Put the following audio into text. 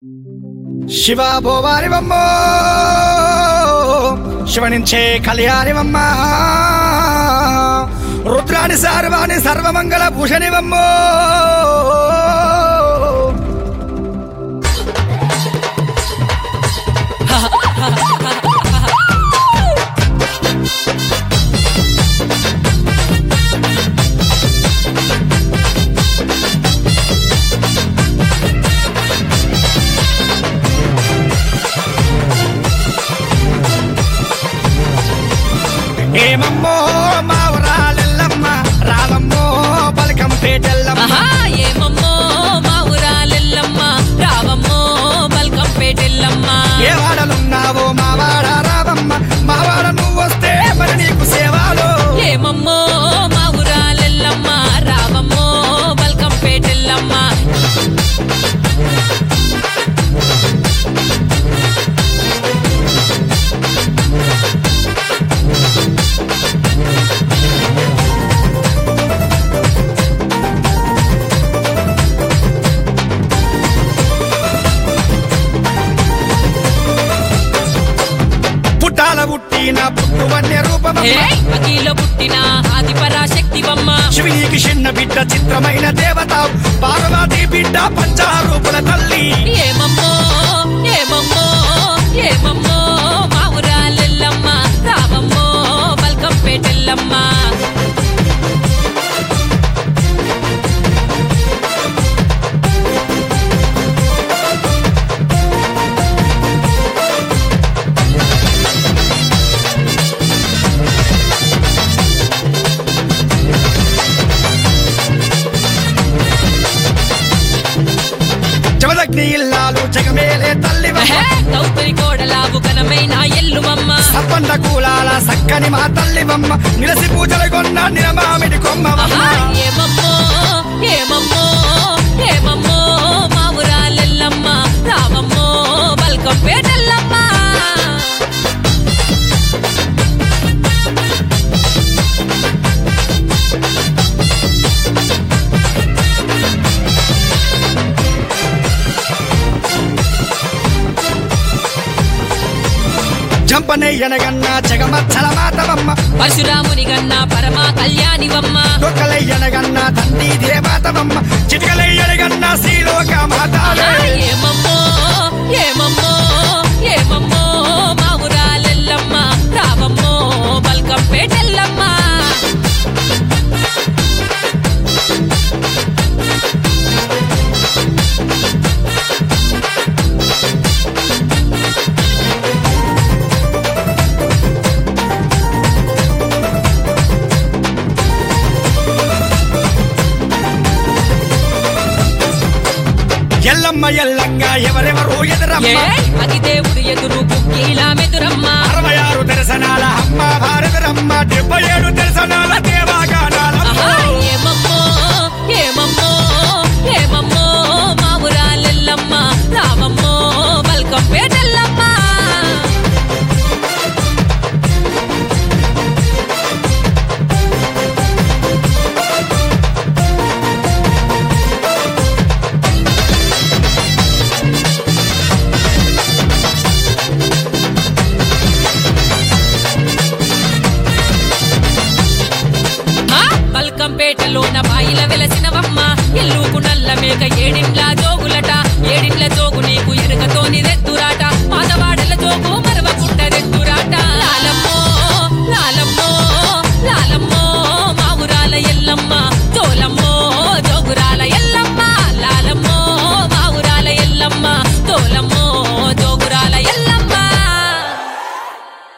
శివ భోవారివమ్మో శివనించే కళ్యాణివమ్మ రుద్రాణి సార్వాణి సర్వమంగళ భూషణివమ్మో ఏమమ్మో మావురాలెల్లమ్మ రావమ్మో బల్కంపేటెల్లమ్మ ఏమమ్మో మావురాలెల్లమ్మ రావమ్మో బల్కంపేటెల్లమ్మ ఏ వాడలున్నావో మావాడ రావమ్మ మావాడ నువ్వొస్తే మరి నీకు సేవాలో ఏమమ్మో మావురాలెల్లమ్మ రావమ్మో బల్కంపేటెల్లమ్మ పుట్టిన పుట్టువన్య రూపమమ్మ అఖిలో పుట్టిన ఆది పరాశక్తివమ్మ శివునికి చిన్న బిడ్డ చిత్రమైన దేవత పార్వతీ బిడ్డ పంచారూపుల తల్లి ఏమమ్మో ఏమమ్మో ఏమమ్మో మావురాలెల్లమ్మ రావమ్మో బల్కంపేటెల్లమ్మ జమదగ్ని ఇల్లాలు జగమేలే తల్లివమ్మ దౌపరి కోడలావు ఘనమైన ఎల్లువమ్మ సప్పండ కూలాల సక్కని మా తల్లివమ్మ నిలసి పూజలు కొన్న నిరమామిడి కొమ్మవమ్మ ఏమమ్మో ఏమమ్మో ఏమమ్మో మావురాలెల్లమ్మ రావమ్మో బల్కంపేటెల్లమ్మ జంపనయ్యనగన్న జగమచ్చల మాతవమ్మ పరశురాముని గన్న పరమా కళ్యాణివమ్మ డొక్కలయ్యనగన్న తండ్రి దేవతవమ్మ చిటికలయ్యనగన్న శ్రీలోక మాతావే ఏమమ్మో ఏమమ్మో ఏమమ్మో మావురాలెల్లమ్మ రావమ్మో బల్కంపేటెల్లమ్మ ఎల్లమ్మ ఎల్లంగా ఎవరెవరు ఎదురమ్మ అది దేవుడు ఎదురు కుక్కీలా మెదురమ్మ 66 దర్శనాల అమ్మ భారతరమ్మ 77 దర్శనాల దేవాగానాలమ్మ ఏమమ్మో ఏమమ్మో ఏమమ్మో మావురాలెల్లమ్మ రావమ్మో బల్కంపేటెల్లమ్మ బల్కంపేటలోన బాయిల వెలసినవమ్మ ఎల్లుకు నల్ల మేక ఏడిండ్ల జోగులట ఏడిండ్ల జోగు